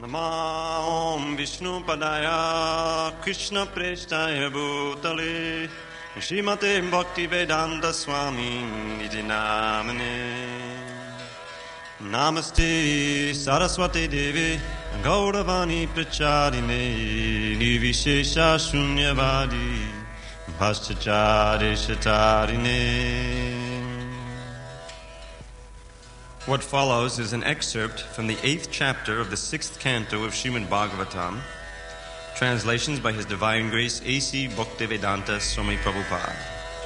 Om Vishnu Padaya Krishna Preshtaya Bhutale Srimate Bhakti Vedanta Swami Iti Namane Namaste Saraswati Devi Gauravani Pracharine Nivishesha Shunyavadi Bhaschachari Shatarine. What follows is an excerpt from the 8th chapter of the 6th canto of Srimad Bhagavatam, translations by His Divine Grace A.C. Bhaktivedanta Swami Prabhupada.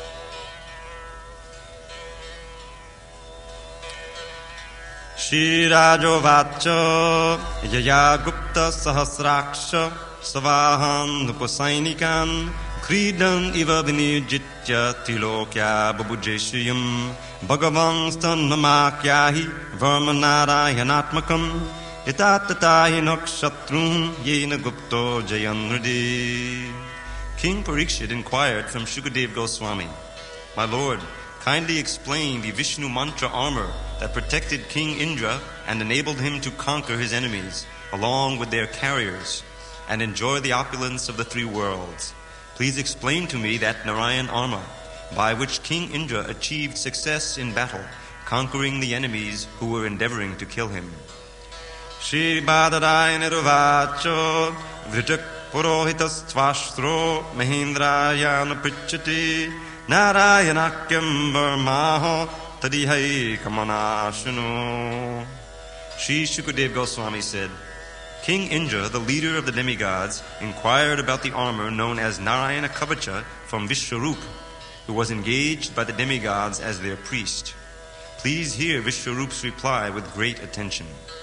Shri Rajovacha Yaya Gupta Sahasraksha Savaham Nupasainikan Kridam Iva Vinijitya Tilokya Babujeshiyam Bhagavan Stanmamakyahi Varmanarayanatmakam Itatatahi Nakshatrum Yena Gupto Jayanradi. King Parikshit inquired from Shukadev Goswami, "My Lord, kindly explain the Vishnu mantra armor that protected King Indra and enabled him to conquer his enemies, along with their carriers, and enjoy the opulence of the three worlds. Please explain to me that Narayan armor, by which King Indra achieved success in battle, conquering the enemies who were endeavoring to kill him." Shri Badarayaniruvacho Vritak Purohitas Tvashtro Mahendrayana Prichati Narayanakyam Varmaho Tadihai Kamanashunu. Shri Shukadev Goswami said, King Indra, the leader of the demigods, inquired about the armor known as Narayana Kavacha from Vishwarup, who was engaged by the demigods as their priest. Please hear Vishwarup's reply with great attention.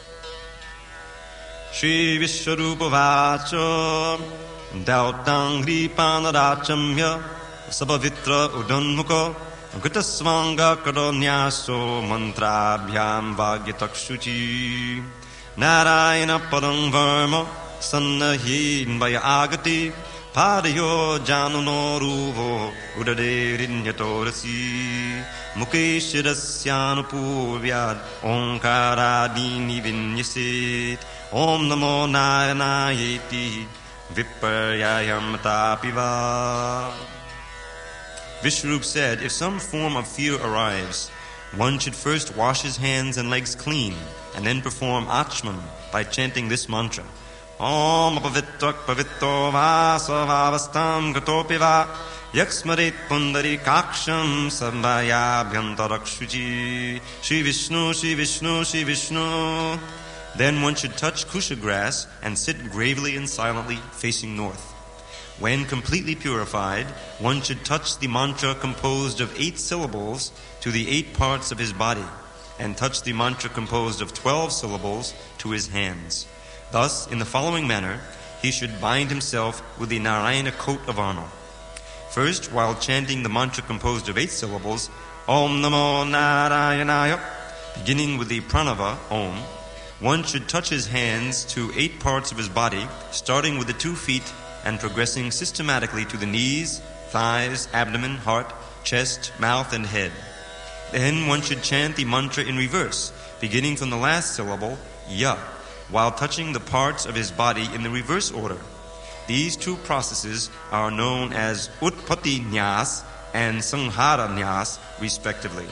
Shri Vishwarupa Vacho Dautang Gripanarachamya Sabhavitra Udanmuko Gutaswanga Karonyaso Mantrabhyam Vagyatakshuchi Narayana Padam Varma Sannahin Vaya Agati Padayo Januno Ruvo Udade Rinyatorasi Mukeshirasyanupurvyad Omkaradini Vinyasit Om Namo Naranayeti Viparyayam Tapiva. Vishwarup said, if some form of fear arrives, one should first wash his hands and legs clean and then perform Achman by chanting this mantra. Om apavitrak pavitto vasavavastam gatopiva yaksmarit pundari kaksham sarvaya bhyantarakshuji. Shri Vishnu, Shri Vishnu, Shri Vishnu. Then one should touch kusha grass and sit gravely and silently facing north. When completely purified, one should touch the mantra composed of 8 syllables to the 8 parts of his body, and touch the mantra composed of 12 syllables to his hands. Thus, in the following manner, he should bind himself with the Narayana coat of armor. First, while chanting the mantra composed of 8 syllables, Om Namo Narayanaya, beginning with the pranava, Om, one should touch his hands to 8 parts of his body, starting with the 2 feet and progressing systematically to the knees, thighs, abdomen, heart, chest, mouth, and head. Then one should chant the mantra in reverse, beginning from the last syllable, Ya, while touching the parts of his body in the reverse order. These 2 processes are known as Utpatti Nyas and Sanghara Nyas, respectively.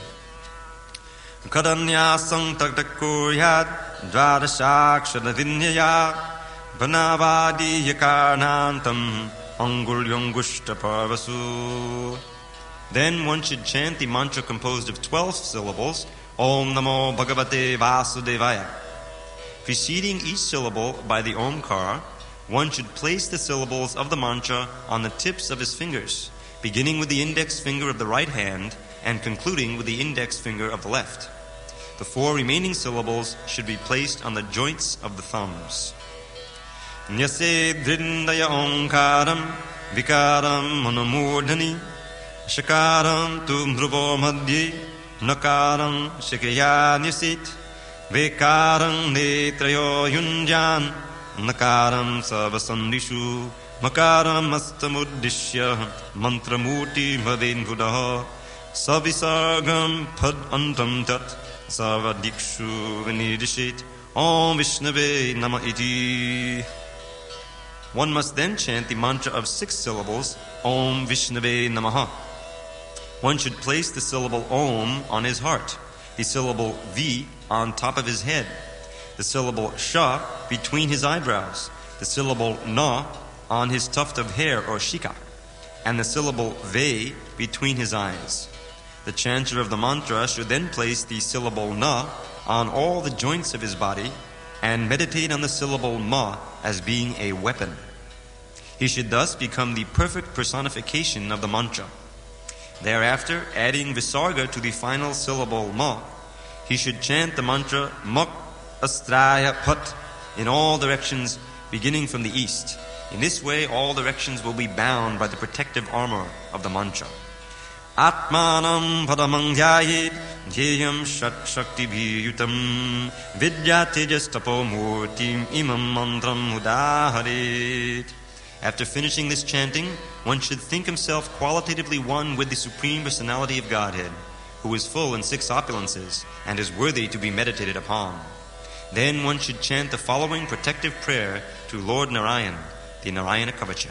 Kadanyasam taktakuryat dvadashakshadavinyaya vanavadi yakarnantam angulyungushta parvasu. Then one should chant the mantra composed of 12 syllables, Om Namo Bhagavate Vasudevaya. Preceding each syllable by the Omkar, one should place the syllables of the mantra on the tips of his fingers, beginning with the index finger of the right hand and concluding with the index finger of the left. The 4 remaining syllables should be placed on the joints of the thumbs. Nyase drindaya omkaram vikaram manamurdhani shakaram tu mruvo madhye nakaram shikaya nisit vekaram netrayo yunjan nakaram savasandishu makaram astamuddishya mantramurti bhavenvudah savisargam pad antam tat Sarvadikshu Vinidishit Om Vishnave Nama Iti. One must then chant the mantra of 6 syllables, Om Vishnave Namaha. One should place the syllable Om on his heart, the syllable V on top of his head, the syllable Sha between his eyebrows, the syllable Na on his tuft of hair or shika, and the syllable Ve between his eyes. The chanter of the mantra should then place the syllable Na on all the joints of his body and meditate on the syllable Ma as being a weapon. He should thus become the perfect personification of the mantra. Thereafter, adding Visarga to the final syllable Ma, he should chant the mantra Mak Astraya Pat in all directions beginning from the east. In this way, all directions will be bound by the protective armor of the mantra. Atmanam padamang dhyayet jeyam shat shakti bhiyutam vidyatejas tapo murtim imam mantram udaharet. After finishing this chanting, one should think himself qualitatively one with the Supreme Personality of Godhead, who is full in 6 opulences and is worthy to be meditated upon. Then one should chant the following protective prayer to Lord Narayan, the Narayana Kavacha.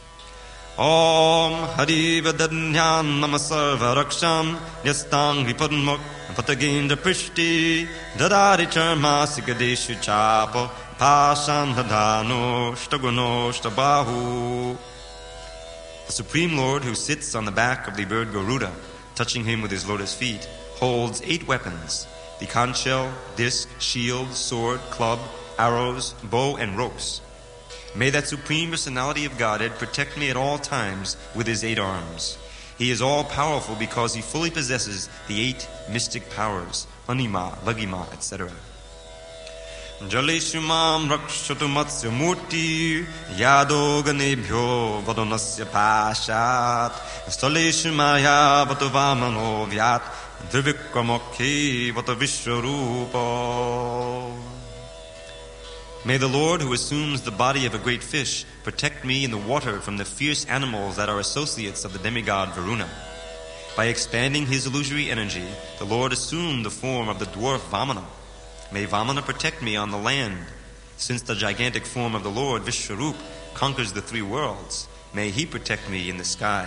Om Hari Vadanyam Namasarva Raksham Yastang Vipadmuk Patagendra Prishti Dadari Charma Sikadeshu Chapo Pasam Hadano Shtaguno Shtabahu. The Supreme Lord, who sits on the back of the bird Garuda, touching him with his lotus feet, holds 8 weapons: the conch shell, disc, shield, sword, club, arrows, bow, and ropes. May that Supreme Personality of Godhead protect me at all times with his 8 arms. He is all-powerful because he fully possesses the 8 mystic powers, Anima, Lagima, etc. Jaleshu mam rakshatu matsya murti yado ganebhyo vadonasya pashat staleshu maya vato vamano vyat drivikramokhe vato vishwarupa. May the Lord, who assumes the body of a great fish, protect me in the water from the fierce animals that are associates of the demigod Varuna. By expanding his illusory energy, the Lord assumed the form of the dwarf Vamana. May Vamana protect me on the land. Since the gigantic form of the Lord, Vishwarup, conquers the 3 worlds, may he protect me in the sky.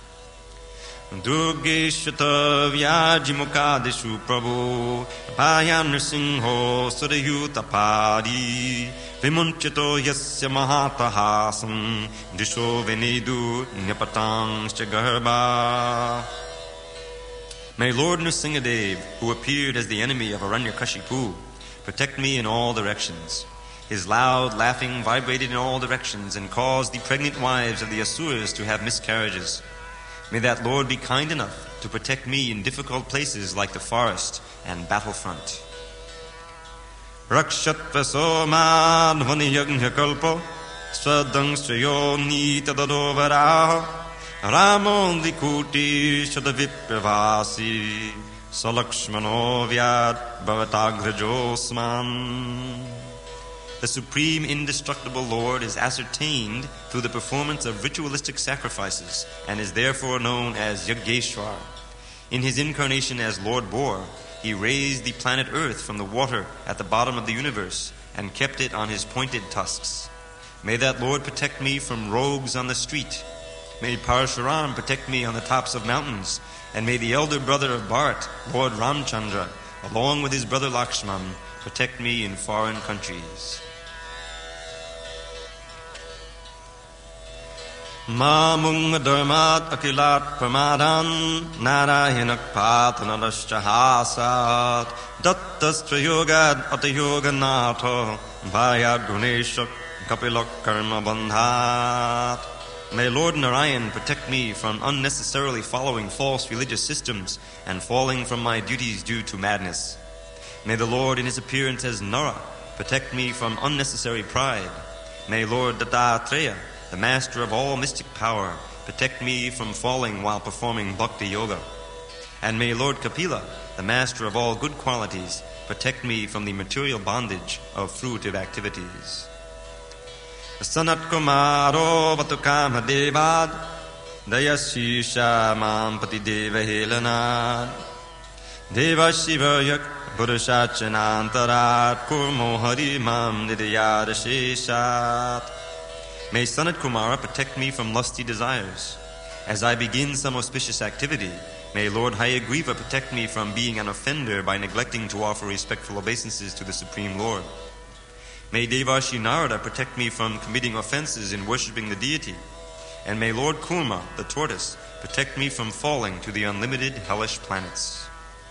Durgeshata Vyajimukadeshu Prabhu Payam Nrsingho Surayutapadi Vimunchito Yasya Mahatahasam Disho Venedu Nyapatang Shagarbha. May Lord Nrsingadev, who appeared as the enemy of Aranyakashipu, protect me in all directions. His loud laughing vibrated in all directions and caused the pregnant wives of the Asuras to have miscarriages. May that Lord be kind enough to protect me in difficult places like the forest and battlefront. Rakshatva soman vaniyagnya kalpo swadang shreyo nitadadovaraha ramon likuti shadavipravasi salakshmano vyat bhavatagrajosman. The Supreme Indestructible Lord is ascertained through the performance of ritualistic sacrifices and is therefore known as Yageshwar. In his incarnation as Lord Boar, he raised the planet Earth from the water at the bottom of the universe and kept it on his pointed tusks. May that Lord protect me from rogues on the street. May Parashuram protect me on the tops of mountains. And may the elder brother of Bharat, Lord Ramchandra, along with his brother Lakshman, protect me in foreign countries. Mamung dharmat akilat pramadan narayanak patanadashahasat dattastrayogad atayoganatha bhayad guneshak kapilak karma bandhat. May Lord Narayan protect me from unnecessarily following false religious systems and falling from my duties due to madness. May the Lord in his appearance as Nara protect me from unnecessary pride. May Lord Dattatreya, the master of all mystic power, protect me from falling while performing bhakti yoga. And may Lord Kapila, the master of all good qualities, protect me from the material bondage of fruitive activities. Sanat Kumaro Vatukama Devad Dayashisha Mampati Deva Helanad Deva Shiva Yak Purusachanantarat Kurmo Harimam Nidayadasheshat. May Sanat Kumara protect me from lusty desires. As I begin some auspicious activity, may Lord Hayagriva protect me from being an offender by neglecting to offer respectful obeisances to the Supreme Lord. May Devarshi Narada protect me from committing offenses in worshipping the deity. And may Lord Kurma, the tortoise, protect me from falling to the unlimited hellish planets.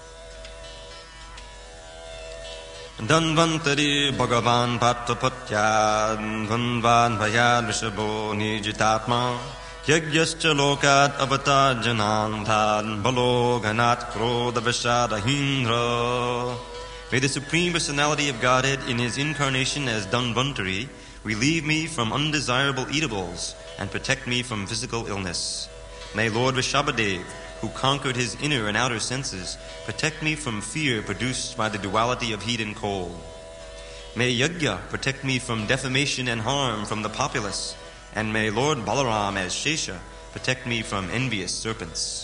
Dhanvantari Bhagavan Pattapatyad Dhanvan Bhayad Vishabho Nijitatma Yagyascha Lokat Avatar Janandhan Balo Ganat Krodha Vishadahindra. May the Supreme Personality of Godhead in His incarnation as Dhanvantari relieve me from undesirable eatables and protect me from physical illness. May Lord Rishabhadev, who conquered his inner and outer senses, protect me from fear produced by the duality of heat and cold. May Yajna protect me from defamation and harm from the populace, and may Lord Balaram as Shesha protect me from envious serpents.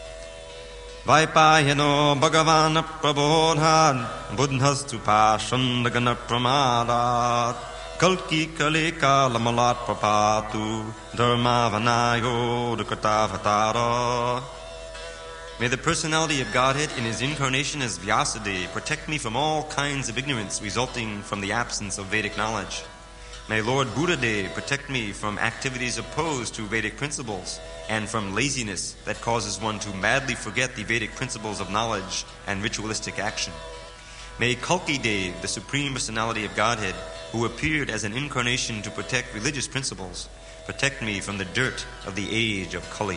Vaipayano Bhagavana Prabodhad Buddhastu Pashandagana Pramadat Kalki Kaleka Lamalat Prapatu Dharma Vanayo Dukatavatara. May the personality of Godhead in His incarnation as Vyasadeva protect me from all kinds of ignorance resulting from the absence of Vedic knowledge. May Lord Buddhadev protect me from activities opposed to Vedic principles and from laziness that causes one to madly forget the Vedic principles of knowledge and ritualistic action. May Kalki Dev, the Supreme Personality of Godhead, who appeared as an incarnation to protect religious principles, protect me from the dirt of the age of Kali.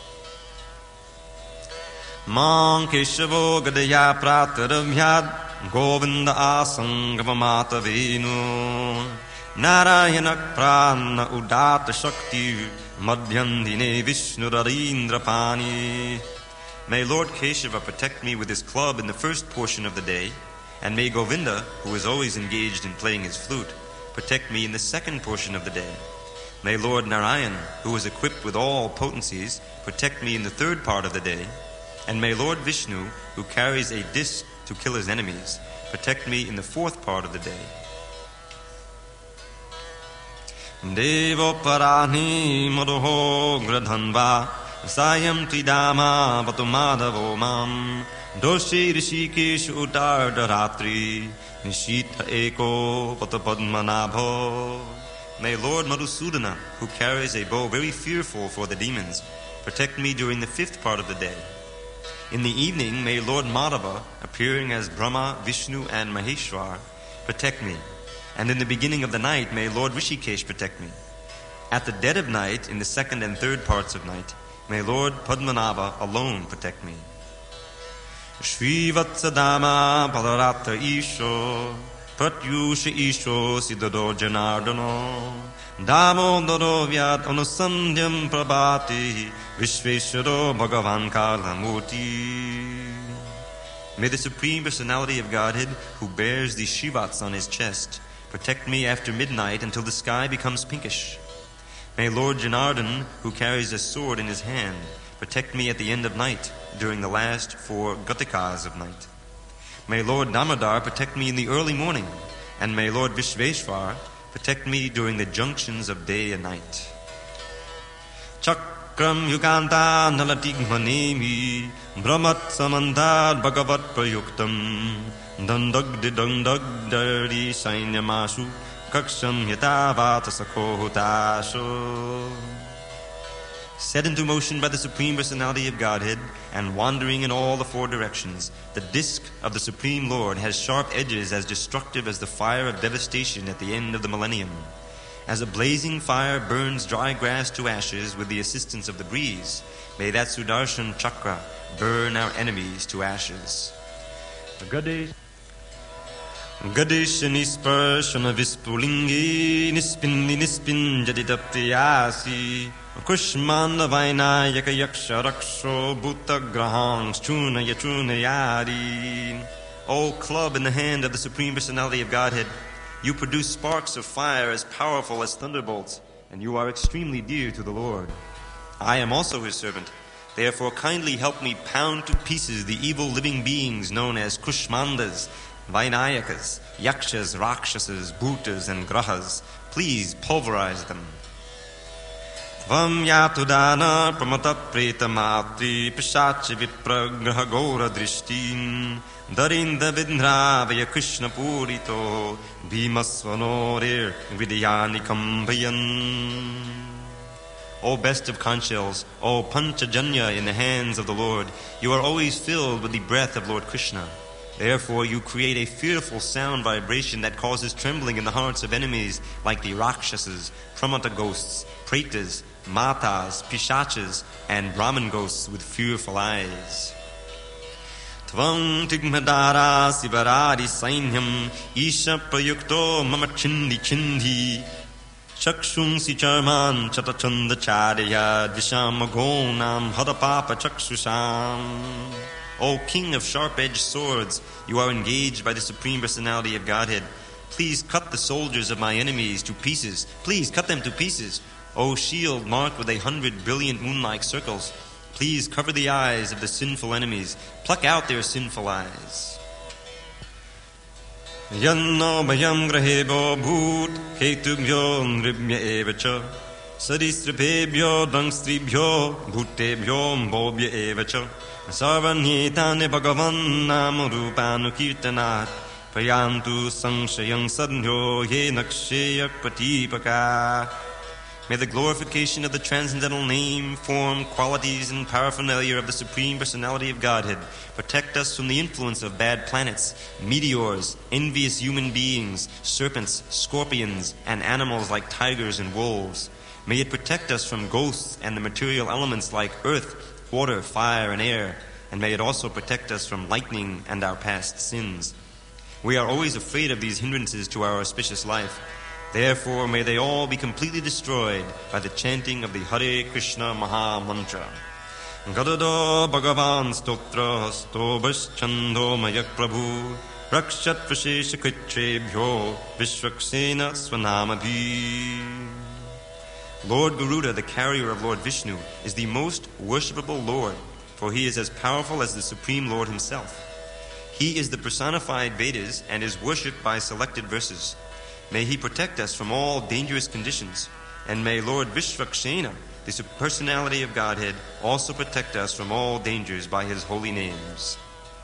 Mang Keshavo Gadaya Prataravhyad Govinda Asangavamata Venu Narayanak Prana Udata Shakti Madhyandine Vishnu Radindra Pani. May Lord Keshava protect me with his club in the first portion of the day, and may Govinda, who is always engaged in playing his flute, protect me in the second portion of the day. May Lord Narayan, who is equipped with all potencies, protect me in the third part of the day. And may Lord Vishnu, who carries a disc to kill his enemies, protect me in the fourth part of the day. Devo parani madho gradhanva sayam tridama vatumadavo mam doshi rishikesh utardaratri nishita eko vatapadmanabho. May Lord Madhusudana, who carries a bow very fearful for the demons, protect me during the fifth part of the day. In the evening, may Lord Madhava, appearing as Brahma, Vishnu, and Maheshwar, protect me. And in the beginning of the night, may Lord Rishikesh protect me. At the dead of night, in the second and third parts of night, may Lord Padmanabha alone protect me. Shri Vatsadama Padarata Isho Pratyusha Isho Siddhado Janardano Damodaro Vyat Anusandhyam Prabhati Vishveshwaro Bhagavan Kalamurti. May the Supreme Personality of Godhead, who bears the Shivats on his chest, protect me after midnight until the sky becomes pinkish. May Lord Janardhan, who carries a sword in his hand, protect me at the end of night during the last 4 Gatikas of night. May Lord Damodar protect me in the early morning, and may Lord Vishveshwar protect me during the junctions of day and night. Chakram Yuganta Nalatigmanemi Brahmat Samandar Bhagavat Prayuktam Dandagdi Dandagdari Sainyamasu Kaksham Yatavata Sakohutasho. Set into motion by the Supreme Personality of Godhead and wandering in all the 4 directions, the disc of the Supreme Lord has sharp edges as destructive as the fire of devastation at the end of the millennium. As a blazing fire burns dry grass to ashes with the assistance of the breeze, may that Sudarshan Chakra burn our enemies to ashes. Gadesh Nisparshana Vispulingi Nispindi Nispinjaditaptiyasi Kushmanda Vainayaka Yaksha Raksho Bhuta Grahams Chuna Yachuna Yari. O club in the hand of the Supreme Personality of Godhead, you produce sparks of fire as powerful as thunderbolts, and you are extremely dear to the Lord. I am also his servant. Therefore kindly help me pound to pieces the evil living beings known as Kushmandas, Vainayakas, Yakshas, Rakshasas, Bhutas, and Grahas. Please pulverize them. Tvam yatudana pramata preta matri pishachi vipragraha gora drishtin darinda vidhravaya Krishna purito bhimasvanorir vidyanikam bhayan. O best of conch shells, O Panchajanya in the hands of the Lord, you are always filled with the breath of Lord Krishna. Therefore you create a fearful sound vibration that causes trembling in the hearts of enemies like the Rakshasas, Pramata ghosts, Pretas, Matas, Pishachas, and Brahman ghosts with fearful eyes. Tvam tigmadara sivaradi sainyam isha prayukto mama chindi chindi Chakshunsi charman chatachanda charya dishamagonam hadapapa chakshusam. O King of sharp-edged swords, you are engaged by the Supreme Personality of Godhead. Please cut the soldiers of my enemies to pieces. Please cut them to pieces. O shield marked with 100 brilliant moon-like circles, please cover the eyes of the sinful enemies. Pluck out their sinful eyes. Yanno bhayam grahebho bhut ketubhyo nribhya evacha sarisribhebhyo dangstribhyo bhutebhyo mbobhya evacha sarvanyetane bhagavan namarupanu-kirtanat prayantu sanshayam sadhyo ye naksheyak patipaka. May the glorification of the transcendental name, form, qualities, and paraphernalia of the Supreme Personality of Godhead protect us from the influence of bad planets, meteors, envious human beings, serpents, scorpions, and animals like tigers and wolves. May it protect us from ghosts and the material elements like earth, water, fire, and air. And may it also protect us from lightning and our past sins. We are always afraid of these hindrances to our auspicious life. Therefore, may they all be completely destroyed by the chanting of the Hare Krishna Maha Mantra. Gadado Bhagavan Stotra Stobhaschando Mayak Prabhu Rakshat Prashesha Kitrebhyo Vishwaksena Svanamabhi. Lord Garuda, the carrier of Lord Vishnu, is the most worshipable Lord, for he is as powerful as the Supreme Lord himself. He is the personified Vedas and is worshipped by selected verses. May he protect us from all dangerous conditions, and may Lord Vishwakshena, the personality of Godhead, also protect us from all dangers by his holy names.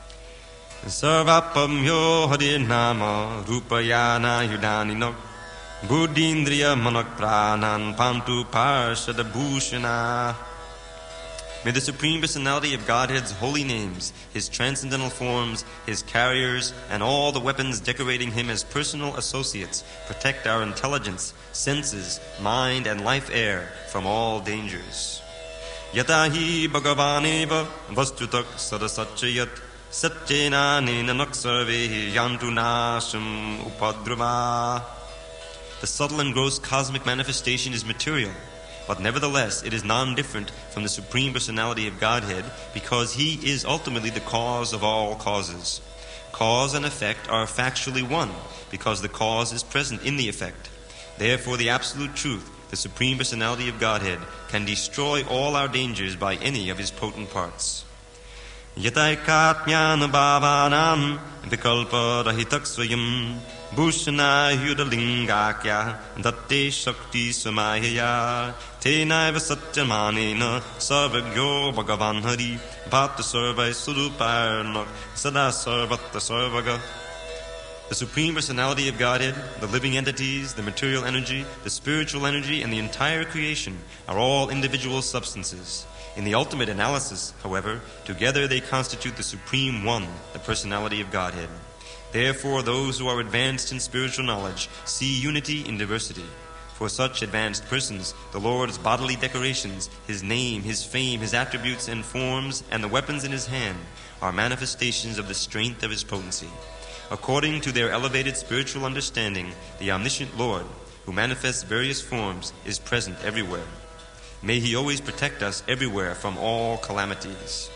Sarvapamyo Harinama Rupayana Yudanino Buddhindriya Manak Pranan Pantu Parshada Bhushana. May the Supreme Personality of Godhead's holy names, his transcendental forms, his carriers, and all the weapons decorating him as personal associates protect our intelligence, senses, mind, and life air from all dangers. Yatahi Bhagavaneva Vastutak Sadasachayat Satchena Nenanak Sarvehi Yantu Nasham Upadrava. The subtle and gross cosmic manifestation is material, but nevertheless it is non-different from the Supreme Personality of Godhead because he is ultimately the cause of all causes. Cause and effect are factually one because the cause is present in the effect. Therefore the Absolute Truth, the Supreme Personality of Godhead, can destroy all our dangers by any of his potent parts. Yataikatnyana bhavanam vikalpa rahitak swayam Bhushana Yudalingakya Datte Shakti Samayaya Tenaiva Satyamanena Sarvagyo Bhagavan Hari Bhatta Sarvai Suruparnak Sada Sarvata Sarvaga. The Supreme Personality of Godhead, the living entities, the material energy, the spiritual energy, and the entire creation are all individual substances. In the ultimate analysis, however, together they constitute the Supreme One, the Personality of Godhead. Therefore, those who are advanced in spiritual knowledge see unity in diversity. For such advanced persons, the Lord's bodily decorations, his name, his fame, his attributes and forms, and the weapons in his hand are manifestations of the strength of his potency. According to their elevated spiritual understanding, the omniscient Lord, who manifests various forms, is present everywhere. May he always protect us everywhere from all calamities.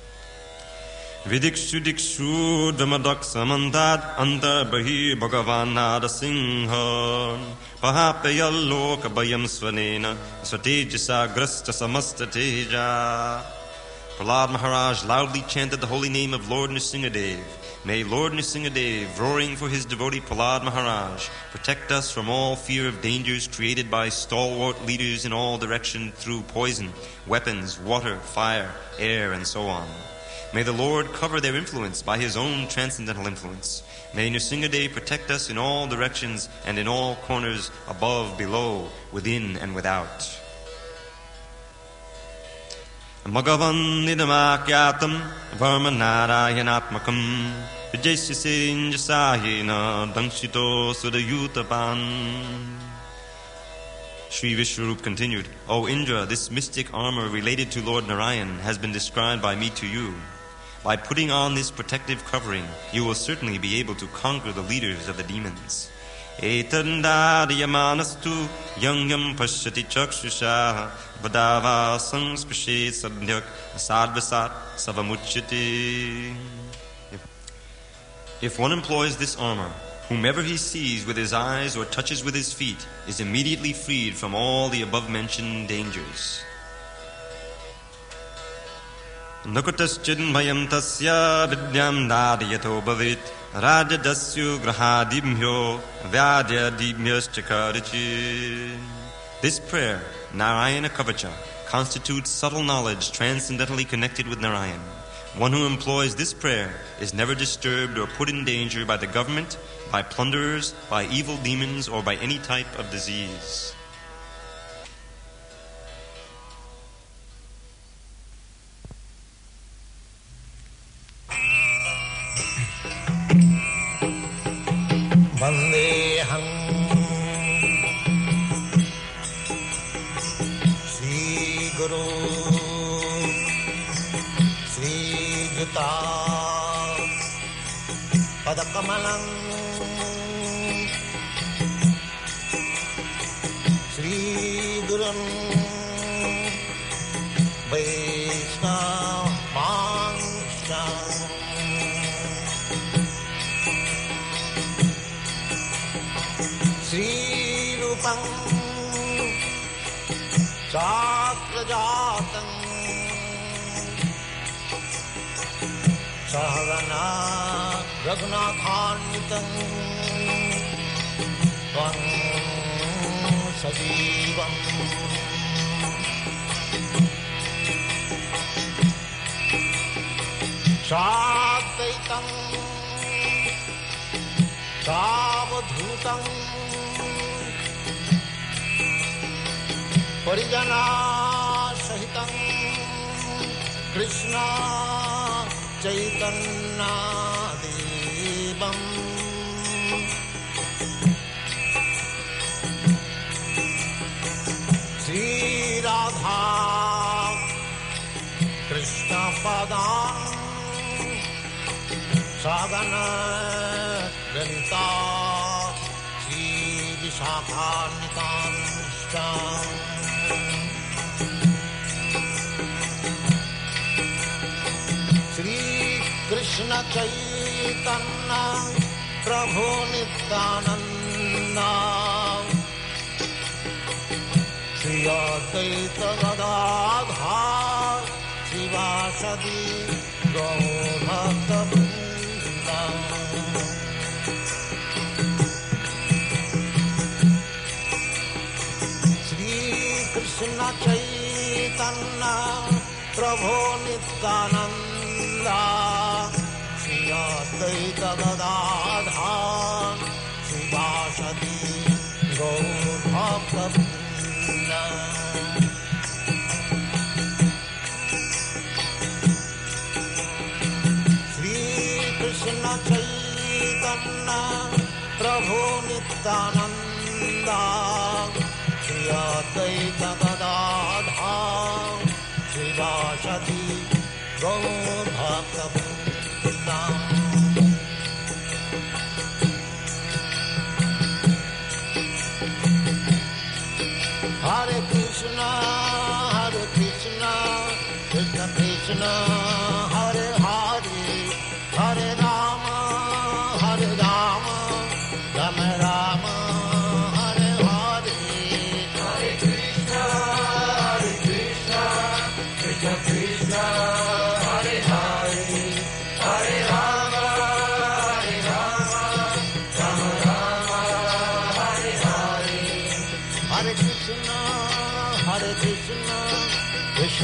Vidikshu dikshu dhamadak samandad antar bahi bhagavan narasingha pahapayalloka bayam svanena svatejasa grasta samasta teja. Prahlad Maharaj loudly chanted the holy name of Lord Nrsingadev. May Lord Nrsingadev, roaring for his devotee Prahlad Maharaj, protect us from all fear of dangers created by stalwart leaders in all directions through poison, weapons, water, fire, air, and so on. May the Lord cover their influence by his own transcendental influence. May Nrsingadev protect us in all directions and in all corners, above, below, within, and without. Bhagavan nidamakyatam varmanarayanatmakam vijaysisinjasayena dangshito sudayutapan. Sri Vishwarup continued, O Indra, this mystic armor related to Lord Narayan has been described by me to you. By putting on this protective covering, you will certainly be able to conquer the leaders of the demons. Etandadiyamanastu yangyam pashyati chakshusha vadava sangsprashe sadhyak sadvasat savamuchyati. If one employs this armor, whomever he sees with his eyes or touches with his feet is immediately freed from all the above-mentioned dangers. Nakutaschin bhayam tasya vidyam dadiyato bhavit rajadasyu grahadibhyo vyadyadibhyaschakarich. This prayer, Narayana Kavacha, constitutes subtle knowledge transcendently connected with Narayan. One who employs this prayer is never disturbed or put in danger by the government, by plunderers, by evil demons, or by any type of disease. Vandeham Sri Guru Sri Juta Padakamalam Sri Gurum Vaishnava Mansham Sri Rupam Sakrajatam Sahagana Raghunathanvitam Tvam Sajivam Sadvaitam Savadhutam Parijana Sahitam Krishna Chaitanya Devam Sri Radha Krishna Padam Sadhana Ganita Sri Vishakharnitam Sham Sri Krishna Chaitanya Prabhu Nityananda Sri Advaita Gadadhar Sivasadi Gaur Bhakta Vrinda Sri Krishna Chaitanya Prabhu Nityananda Sri Advaita Gadadhar Sivasadi Gaur Bhakta Vrinda Sri Krishna Chaitanya Prabhu Nityananda Sri Advaita Gadadhar Sivasadi Gaur Bhakta Vrinda Hare Krishna, Krishna Krishna, Hare Hare, Hare Rama, Rama Rama, Hare Hare, Hare Krishna, Krishna Krishna.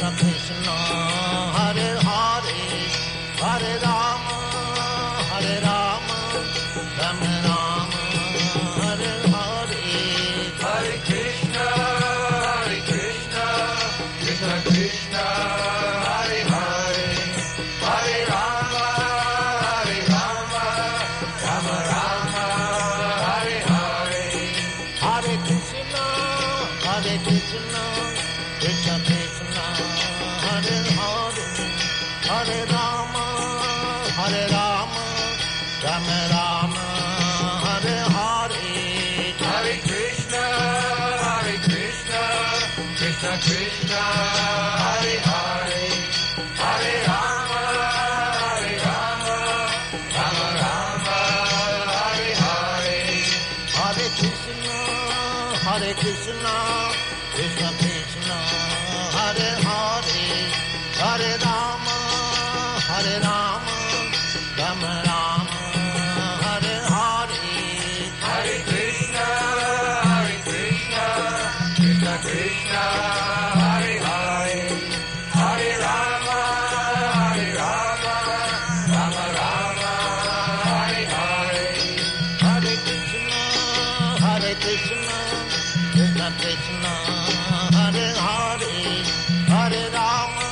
Krishna Krishna Hare Hare Hare Rama Hare Rama Rama Rama Hare Hare Hare Krishna Krishna Krishna Hare Hare Hare Rama Rama Rama Hare Hare Hare Krishna Krishna Krishna Hare Hare Hare Rama Rama Rama Hare Hare Hare Krishna Krishna Krishna Hare Hare Hare Rama Rama Rama Hare Hare Hare Krishna Krishna Krishna Hare Hare Hare Rama Rama Rama Hare Hare Hare Krishna Krishna Krishna Hare Hare Hare Rama Rama Rama Hare Hare Hare Krishna Krishna Krishna Hare Hare Hare Rama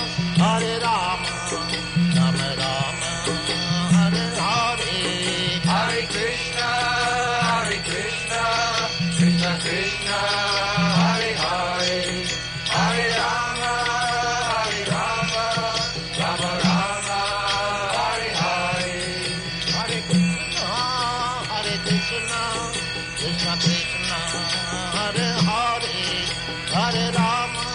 Rama Rama Hare Hare Hare Krishna Krishna Krishna Hare Hare Hare Rama Rama Rama Hare Hare Hare Krishna Krishna Krishna Hare Hare Hare Rama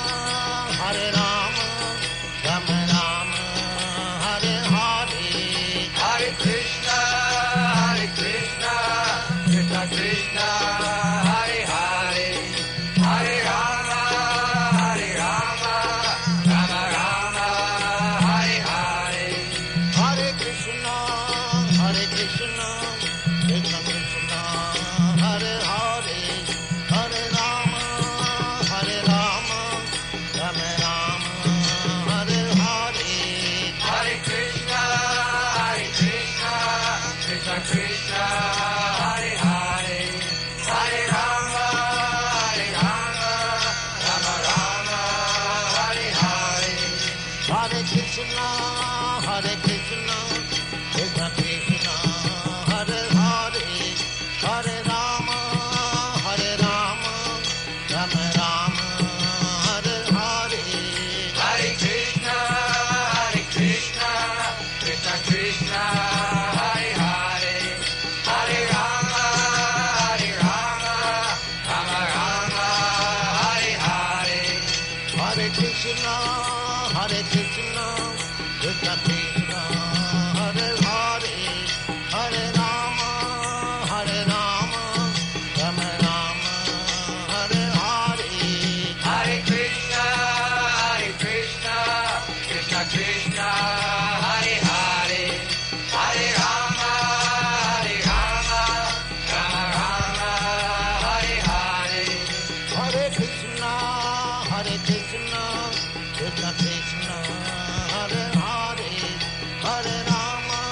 Rama Rama Hare Hare Hare Krishna Krishna Krishna Hare Hare Hare Rama Rama Rama Hare Hare Hare Krishna Krishna Krishna Hare Hare Hare Rama Rama Rama Hare Hare Hare Krishna Krishna Krishna Hare Hare Hare Rama Rama Rama Hare Hare Hare Krishna Krishna Krishna Hare Hare Hare Rama Rama Rama Hare Hare Hare Krishna Krishna Krishna Hare Hare Hare Rama Rama Rama Hare Hare Hare Krishna Krishna Krishna Hare Hare Hare Rama Rama Rama Hare Hare Hare Krishna Krishna Krishna Hare Hare Hare Rama Rama Rama Hare Hare Hare Krishna Krishna Krishna Hare Hare Hare Rama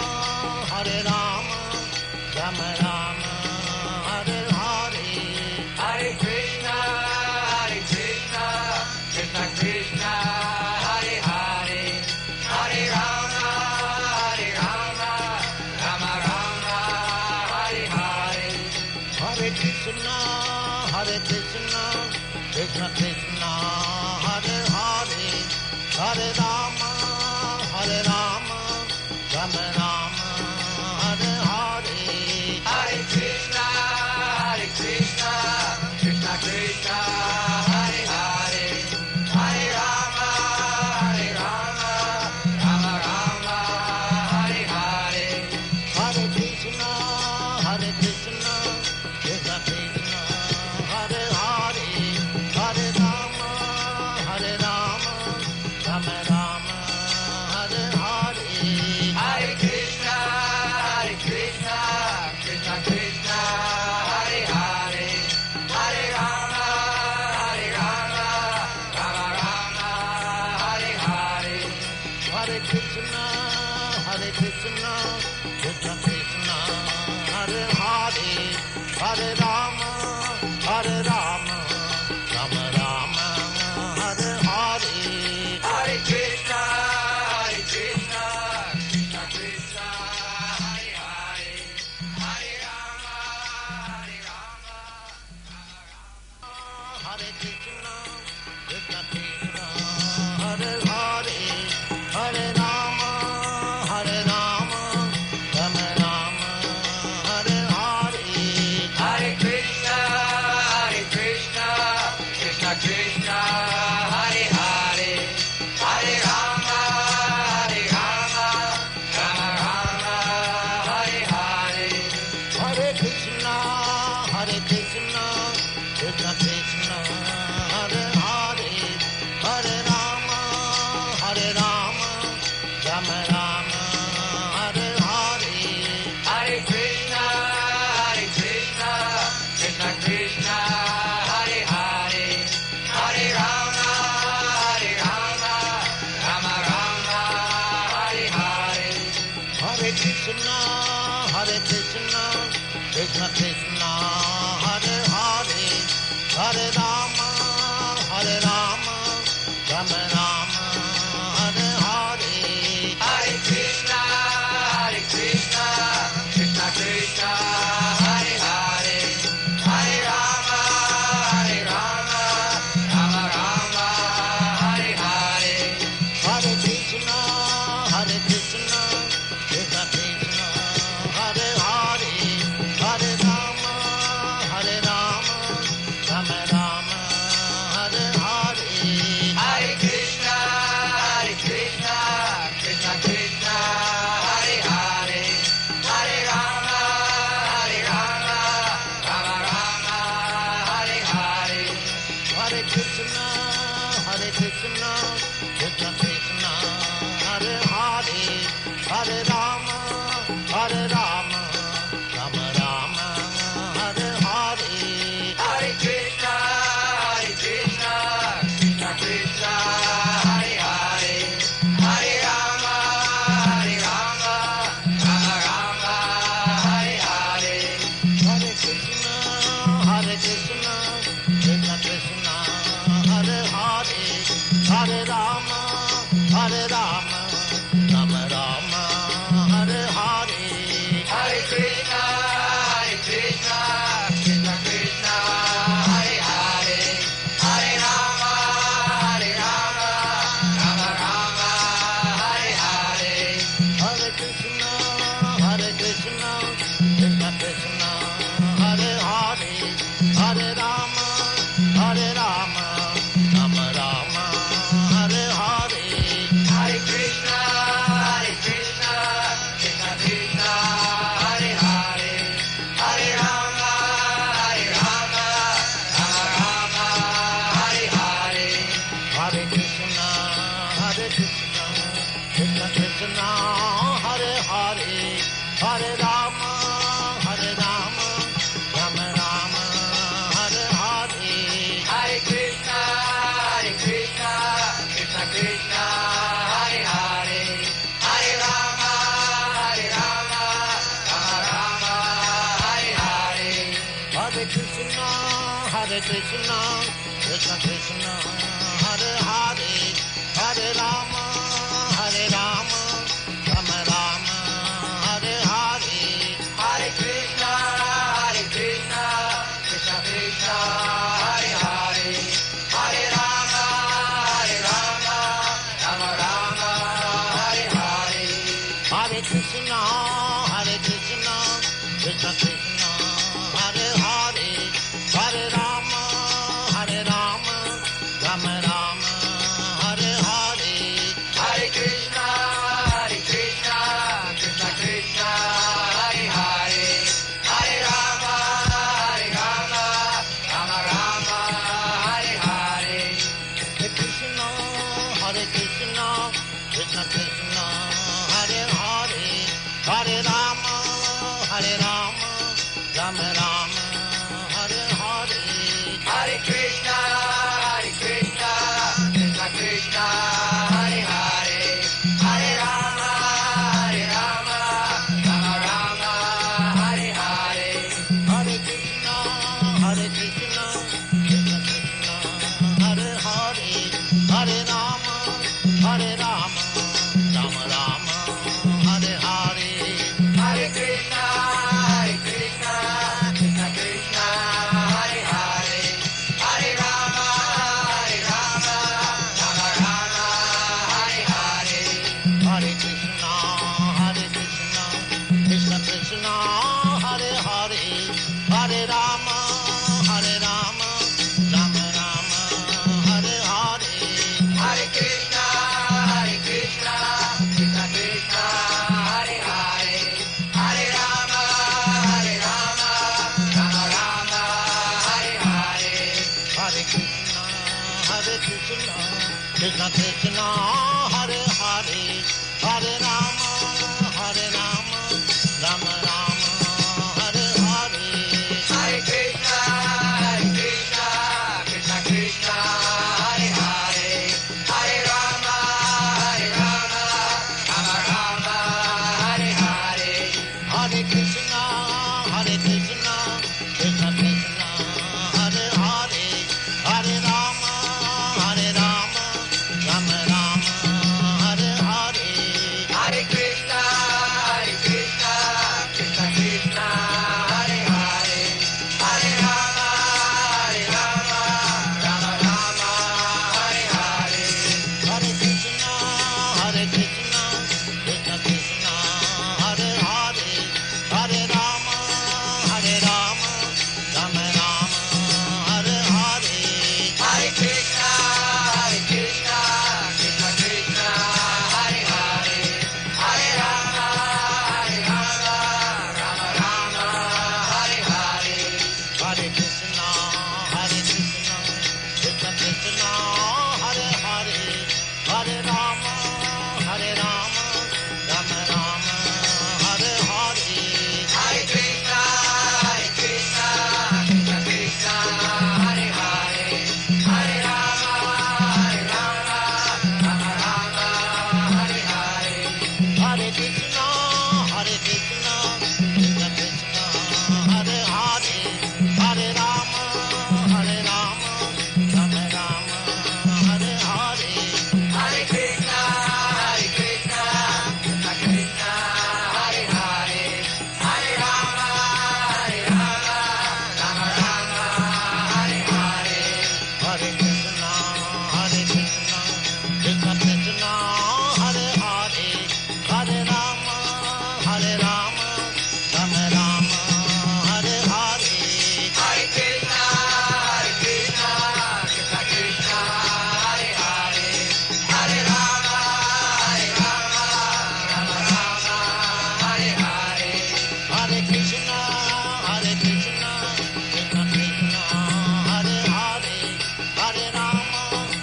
Rama Rama Hare Hare Hare Krishna Krishna Krishna Hare Hare Hare Rama Rama Rama Hare Hare Hare Krishna Krishna Krishna Hare Hare Hare Rama Rama Rama Hare Hare Hare Krishna Krishna Krishna Hare Hare Hare Rama Rama Rama Hare Hare Hare Krishna Krishna Krishna Hare Hare Hare Rama Rama Rama Hare Rama, Hare Rama, Rama Rama, Hare Hare. Hare Krishna, Krishna Krishna, Hare Hare, Hare Rama, Hare Krishna, Krishna Krishna, Hare Hare, Hare Rama, Hare Rama, Rama Rama, Hare Hare. Hare Krishna, Krishna Krishna, Hare Hare, Hare Rama, Rama Rama, Hare Hare. Hare Krishna, Krishna Krishna, Hare Hare, Hare Rama, Rama Rama, Hare Hare. Hare Krishna, Krishna Krishna, Hare Hare, Hare Rama, Rama Rama, Hare Hare. Hare Krishna, Krishna Krishna, Hare Hare, Hare Rama, Rama Rama, Hare Hare. Hare Krishna, Krishna Krishna, Hare Hare, Hare Rama, Rama Rama, Hare Hare. Hare Krishna, Krishna Krishna, Hare Hare, Hare Rama, Rama Rama, Hare Hare. Hare Krishna, Krishna Krishna, Hare Hare, Hare Rama, Rama Rama, Hare Hare. Hare Krishna, Krishna Krishna, Hare Hare, Hare Rama, Rama Rama, Hare Hare. Hare Krishna, Krishna Krishna, Hare Hare, Hare Rama, Rama Rama, Hare Hare. Hare Krishna, Krishna Krishna, Hare Hare, Hare Rama, Rama Rama, Hare Hare. Hare Krishna, Krishna Krishna, Hare Hare, Hare Rama, Rama Rama, Hare Hare. Hare Krishna, Krishna Krishna, Hare Hare, Hare Rama, Rama Rama, Hare Hare. Hare Krishna, Krishna Krishna, Hare Hare, Hare Rama, Rama Hare Hare. Hare Krishna, Krishna Krishna, Hare Hare, Hare Rama, Rama Rama, Hare Hare. Hare Krishna, Krishna Krishna, Hare Hare, Hare Rama, Rama Hare Hare. Hare Krishna, Krishna Krishna, Hare Hare, Hare Rama, Rama Rama, Hare Hare. Hare Krishna, Krishna Krishna, Hare Hare, Hare Rama, Rama Rama, Hare Hare. Hare Krishna, Krishna Krishna, Hare Hare, Hare Rama, Rama Rama, Hare Hare. Hare Krishna, Rama, Hare Rama, Rama Rama, Hare Hare. Hare Krishna, Krishna Krishna, Hare Hare, Hare Rama, Rama Rama, Hare Hare. Hare Krishna, Krishna Krishna, Hare Hare, Hare Rama, Rama Rama, Hare Hare. Hare Krishna, Krishna Krishna, Hare Hare, Hare Rama, Rama Rama, Hare Hare. Hare Krishna, Krishna Krishna, Hare Hare, Hare Rama, Rama Rama, Hare Hare. Hare Krishna, Krishna Krishna, Hare Hare, Hare Rama, Rama Rama, Hare Hare. Hare Krishna, Krishna Krishna, Hare Hare, Hare Rama, Rama Rama, Hare Hare. Hare Krishna, Krishna Krishna, Hare Hare, Hare Rama, Rama Rama, Hare Hare. Hare Krishna, Krishna Krishna, Hare Hare, Hare Rama, Rama Rama, Hare Hare. Hare Krishna, Krishna Krishna, Hare Hare, Hare Rama, Rama Rama, Hare Hare. Hare Krishna, Krishna Krishna, Hare Hare, Hare Rama, Rama Rama, Hare Hare. Hare Krishna, Krishna Krishna, Hare Hare, Hare Rama, Rama Rama, Hare Hare. Hare Krishna, Krishna Krishna, Hare Hare, Hare Rama, Rama Rama, Hare Hare. Hare Krishna, Krishna Krishna, Hare Hare, Hare Rama, Rama Rama, Hare Hare. Hare Krishna, Krishna Krishna, Hare Hare, Hare Rama,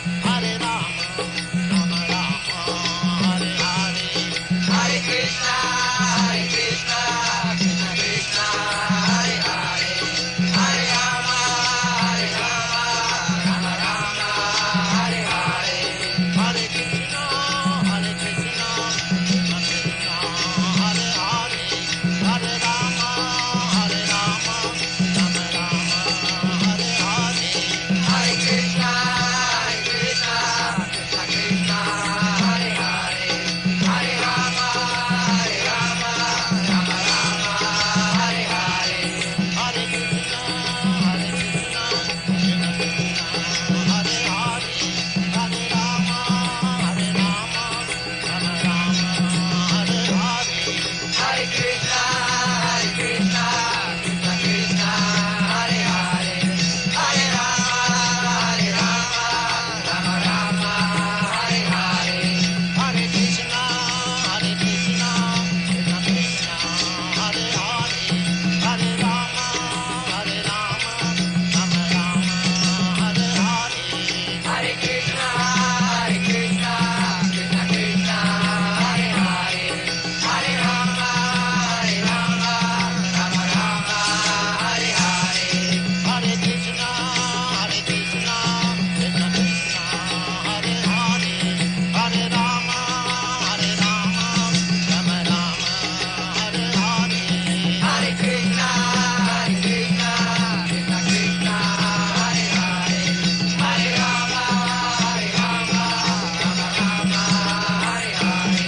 Rama Rama, Hare Hare. Hare Krishna, Krishna Krishna, Hare Hare, Hare Rama, Rama Rama, Hare Hare. Hare Krishna, Krishna Krishna, Hare Hare, Hare Rama, Rama Rama, Hare Hare. Hare Krishna, Krishna Krishna, Hare Hare, Hare Rama, Rama Rama, Hare Hare. Hare Krishna, Krishna Krishna, Hare Hare, Hare Rama, Rama Rama, Hare Hare. Hare Krishna, Krishna Krishna, Hare Hare, Hare Rama, Rama Rama, Hare Hare. Hare Krishna, Krishna Krishna, Hare Hare, Hare Rama, Rama Rama, Hare Hare. Hare Krishna, Krishna Krishna, Hare Hare, Hare Rama, Rama Rama, Hare Hare. Hare Krishna, Krishna Krishna, Hare Hare, Hare Rama, Rama Rama, Hare Hare. Hare Krishna, Krishna Krishna, Hare Hare, Hare Rama, Rama Rama, Hare Hare.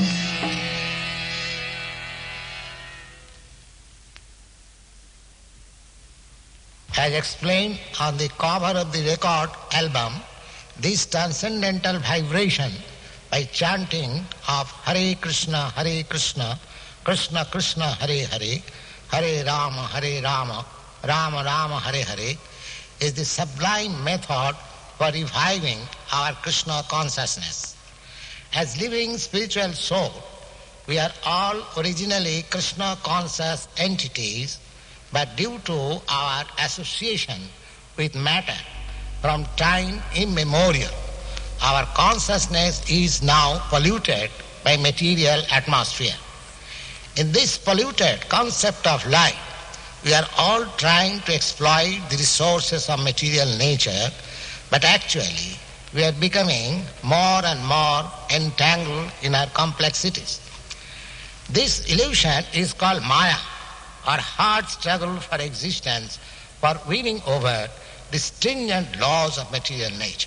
As explained on the cover of the record album, this transcendental vibration by chanting of Hare Krishna, Krishna Krishna, Hare Hare, Hare Rama, Rama Rama, Hare Hare is the sublime method for reviving our Krishna consciousness. As living spiritual soul, we are all originally Krishna conscious entities, but due to our association with matter from time immemorial, our consciousness is now polluted by material atmosphere. In this polluted concept of life, we are all trying to exploit the resources of material nature, but actually we are becoming more and more entangled in our complexities. This illusion is called Maya, or hard struggle for existence, for winning over the stringent laws of material nature.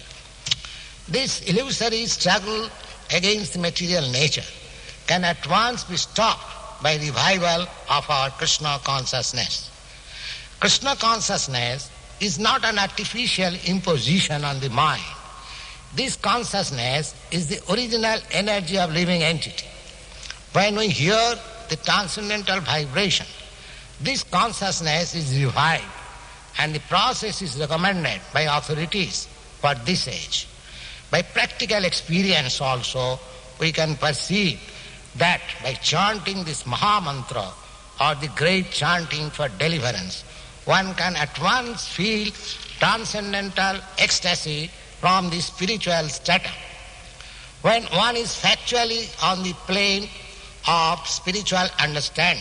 This illusory struggle against the material nature can at once be stopped by revival of our Krishna consciousness. Krishna consciousness is not an artificial imposition on the mind. This consciousness is the original energy of living entity. When we hear the transcendental vibration, this consciousness is revived, and the process is recommended by authorities for this age. By practical experience also, we can perceive that by chanting this Maha Mantra or the great chanting for deliverance, one can at once feel transcendental ecstasy from the spiritual strata. When one is factually on the plane of spiritual understanding,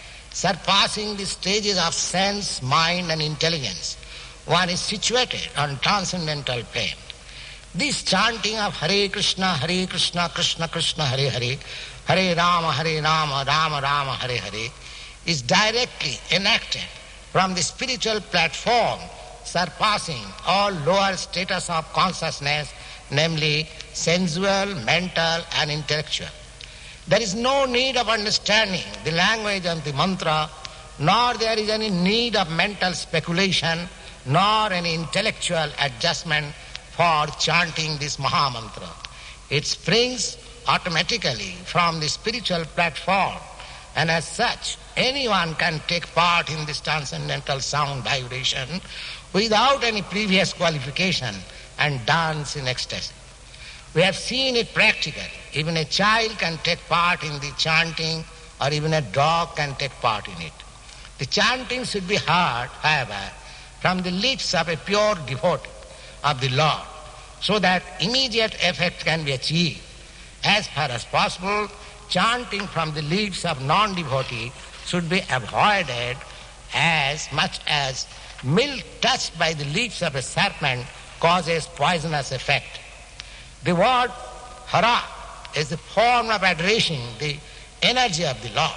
surpassing the stages of sense, mind and intelligence, one is situated on transcendental plane. This chanting of Hare Krishna, Krishna Krishna, Hare Hare, Hare Rama, Rama Rama, Hare Hare, is directly enacted from the spiritual platform, surpassing all lower status of consciousness, namely sensual, mental and intellectual. There is no need of understanding the language of the mantra, nor there is any need of mental speculation, nor any intellectual adjustment for chanting this Maha Mantra. It springs automatically from the spiritual platform, and as such, anyone can take part in this transcendental sound vibration without any previous qualification and dance in ecstasy. We have seen it practically. Even a child can take part in the chanting, or even a dog can take part in it. The chanting should be heard, however, from the lips of a pure devotee of the Lord, so that immediate effect can be achieved. As far as possible, chanting from the lips of non-devotee should be avoided, as much as milk touched by the lips of a serpent causes poisonous effect. The word Hara is the form of addressing the energy of the Lord.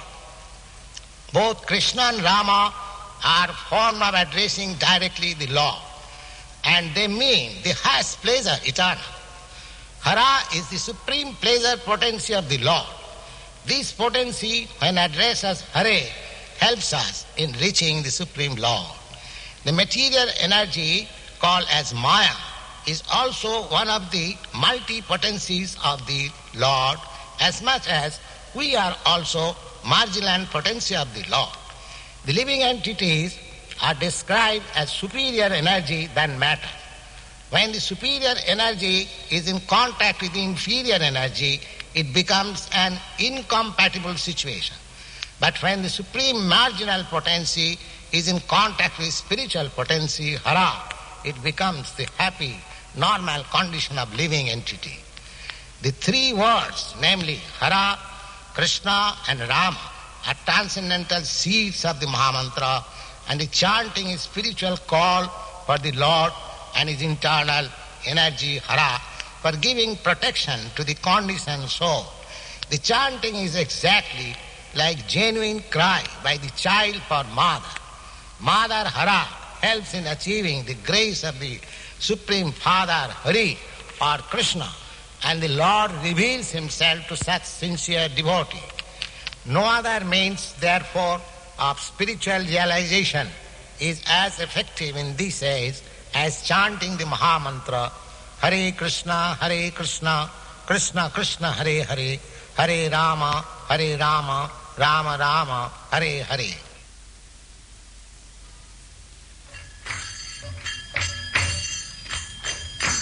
Both Krishna and Rama are form of addressing directly the Lord, and they mean the highest pleasure, eternal. Hara is the supreme pleasure potency of the Lord. This potency, when addressed as Hare, helps us in reaching the supreme Lord. The material energy called as Maya is also one of the multi-potencies of the Lord, as much as we are also marginal potency of the Lord. The living entities are described as superior energy than matter. When the superior energy is in contact with the inferior energy, it becomes an incompatible situation. But when the supreme marginal potency is in contact with spiritual potency, Hara, it becomes the happy, normal condition of living entity. The three words, namely Hara, Krishna and Rama, are transcendental seeds of the Mahamantra, and the chanting is spiritual call for the Lord and his internal energy, Hara, for giving protection to the conditioned soul. The chanting is exactly like genuine cry by the child for mother. Mother Hara helps in achieving the grace of the Supreme Father Hari or Krishna, and the Lord reveals himself to such sincere devotee. No other means, therefore, of spiritual realization is as effective in this age as chanting the Mahamantra, Hare Krishna, Krishna Krishna, Hare Hare, Hare Rama, Rama Rama, Hare Hare.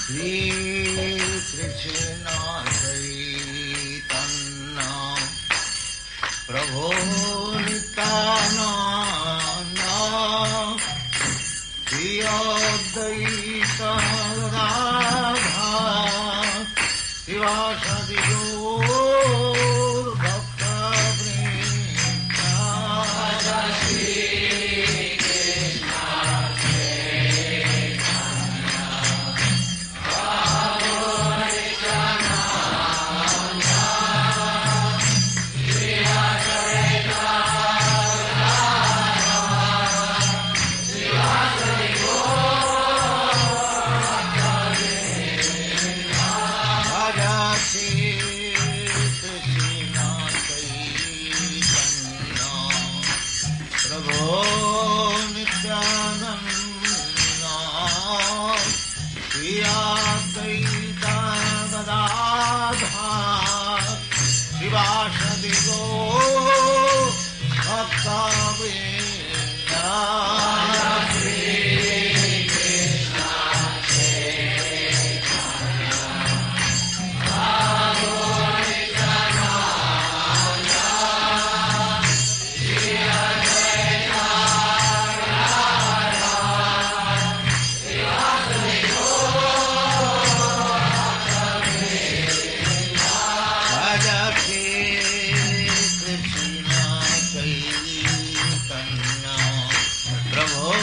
Shri Krishna Chaitanya Prabhu Nityananda Shri Advaita Radha Sivasadi Gaur Bhakta Vrinda Shri Krishna Prabhu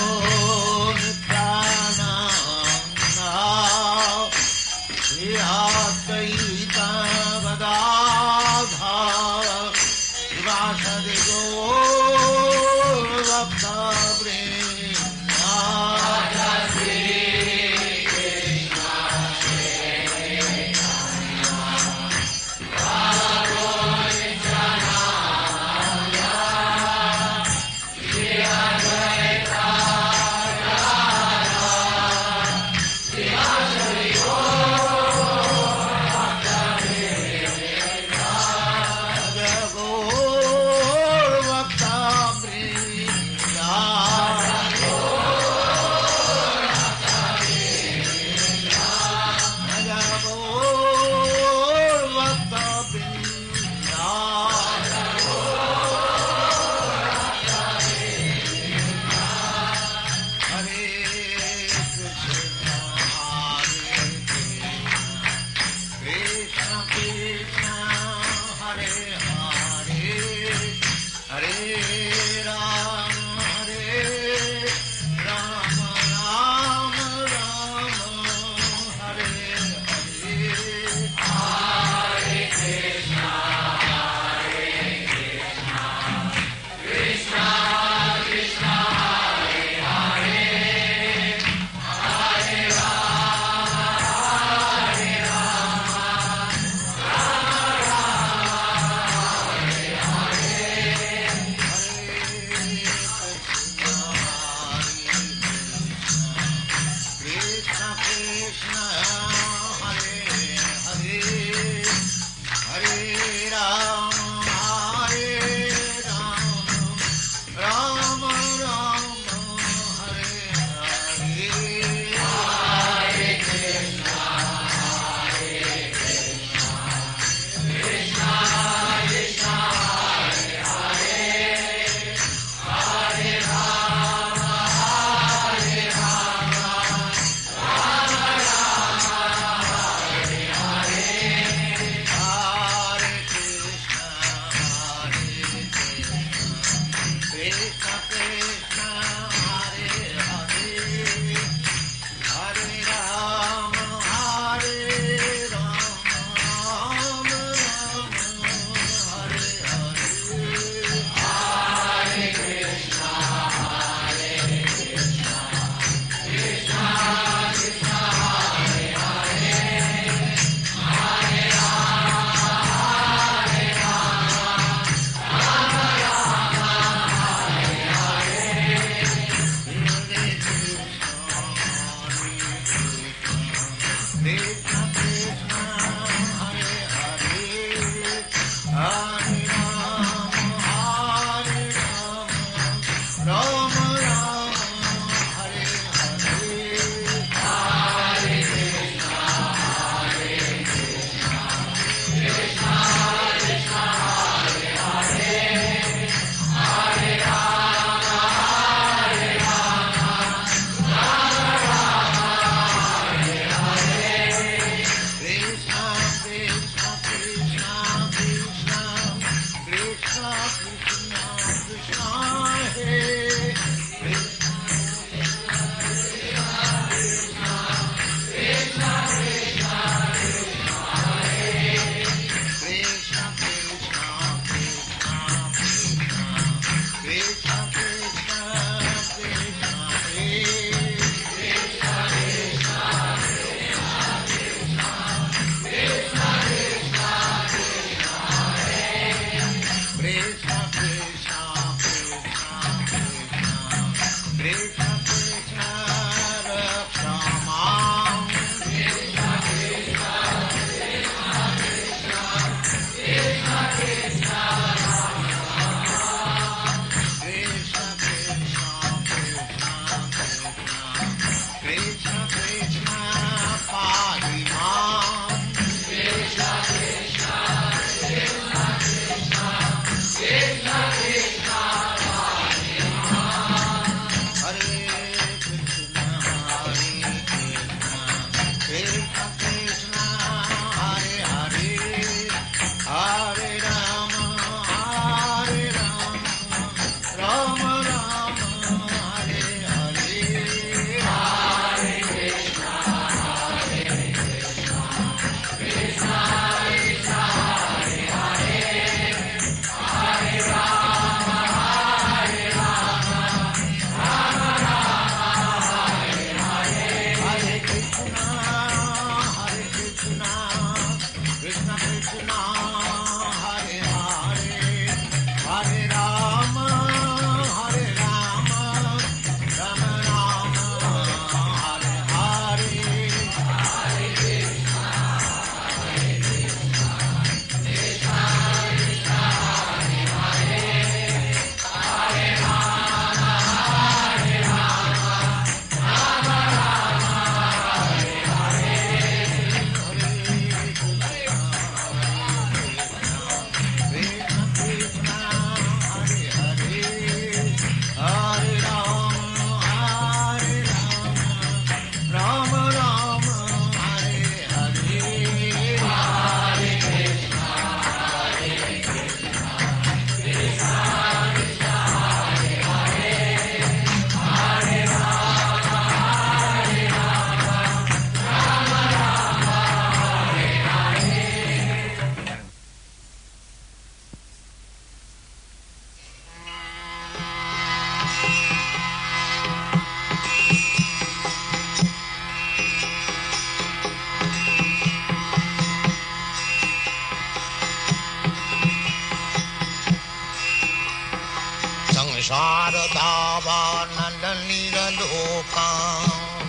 संसारदावानलनिरलोकान्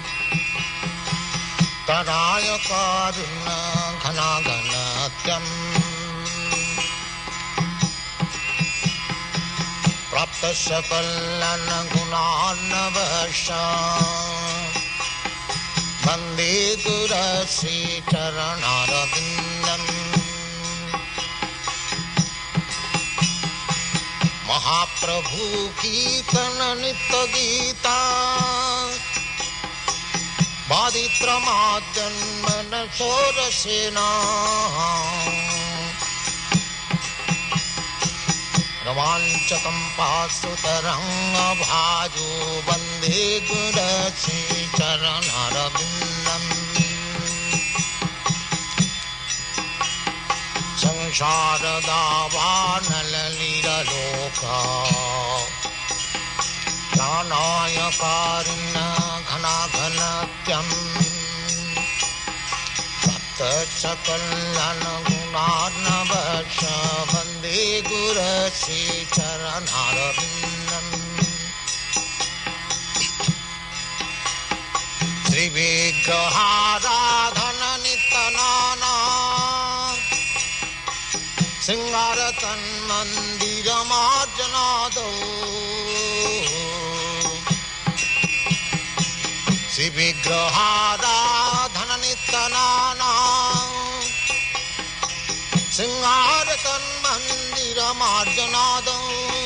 तराय कारुण्य घनाघनत्यम् प्राप्त सकलन गुणार्णवशात् वन्दे गुरश्री चरणारविन्दम् महाप्रभु कीर्तन नित्य गीता बादित्रमाजन्मन सोरसेना रोमाञ्चकं पाशुतरङ्गभाजो वन्दे गुरश्री चरणारविन्दम् संसारदावानलनिरलोका प्राणाय कारुण्य घनाघनत्यम् सप्तचकलन गुणार्णवश वन्दे गुरश्री चरणारविन्दम् श्रीविग्रहाराधन नित्यनाना सिंगारतन्मन्दिरमार्जनादौ श्रीविग्रहाराधन नित्यनाना सिंगारतन्मन्दिरमार्जनादौ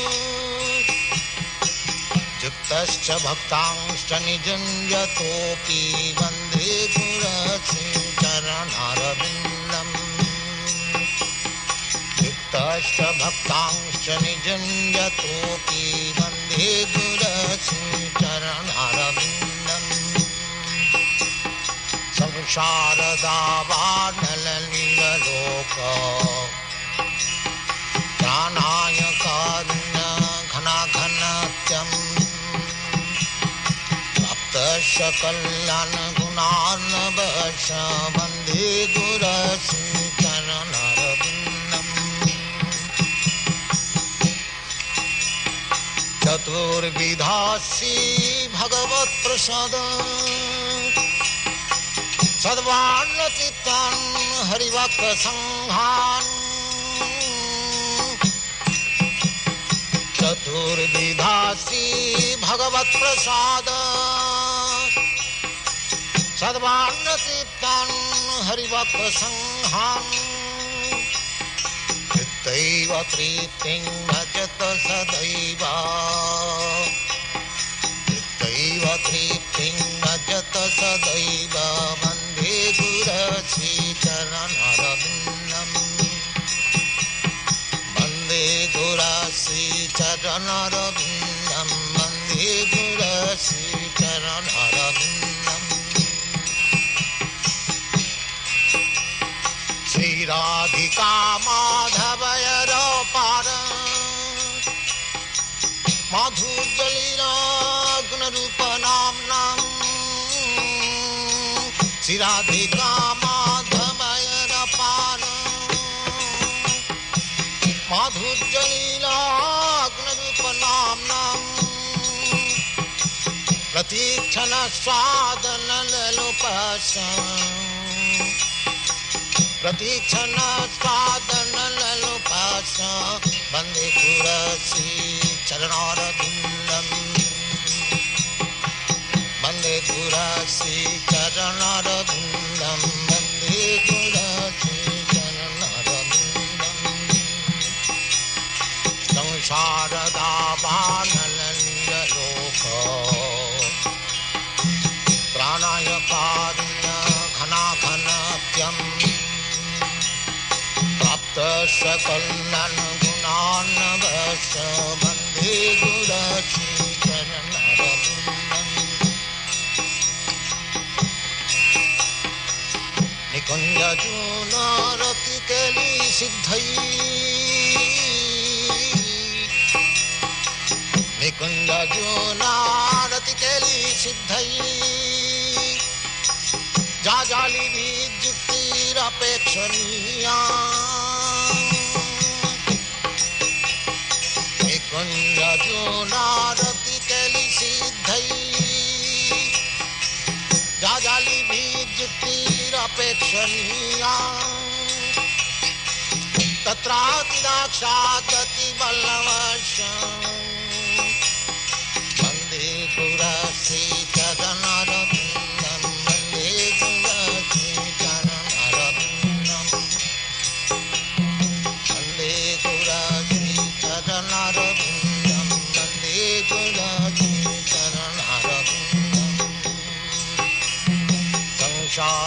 युक्तश्च भक्तांश्च निजन्यतोऽपि वन्दे गुरश्री चरणारविन्दम् युक्तश्च भक्तांश्च निजन्यतोऽपि वन्दे गुरश्री चरणारविन्दम् संसारदावानलनिरलोका प्राणाय कारुण्य घनाघनत्यम् प्राप्तशकल्यान गुणार्णवश वन्दे गुरश्री चरणारविन्दम् चतुर्विधासी भगवत्प्रसाद सद्वान्नचित्तान् हरिभक्तसङ्घान् चतुर्विधासी भगवत्प्रसाद सद्वान्नचित्तान् हरिभक्तसङ्घान् तृप्तैव तृप्तिं भजत सदैव तृप्तैव तृप्तिं भजत सदैव वन्दे गुरश्री चरणारविन्दम् वन्दे गुरश्री चरणारविन्दम् वन्दे गुरश्री चरणारविन्दम् श्रीराधिका माधवयरपार माधुर्यलीलाग्नरूपनाम्नाम् श्रीराधिका माधवयरपार माधुर्यलीलाग्नरूपनाम्नाम् प्रतीक्षण स्वादनलोपश प्रतीक्षण स्वादनलोपश वन्दे गुरश्री चरणारविन्दम् वन्दे गुरश्री चरणारविन्दम् वन्दे गुरश्री चरणारविन्दम् संसारदावानलनिरलोका प्राणाय कारुण्य घनाघनत्यम् सकलन गुणार्णवश वन्दे गुरश्री चरणारविन्दम् निकुञ्जजूनारतिकेली सिद्धै निकुञ्जजूनारतिकेली सिद्धै जाजाली विद्युक्तिरपेक्षणीया कुञ्जजूनारति केलिसिद्धै जाजालिभिर्युक्तिरपेक्षणीया तत्रातिदाक्षादतिवल्लभश्याम् वन्दे गुरश्रीचरणरविन्दं वन्दे गुरश्रीचरणरविन्दं वन्दे गुरश्रीचरणरविन्दं वन्दे गुरश्रीचरणरविन्दं संसार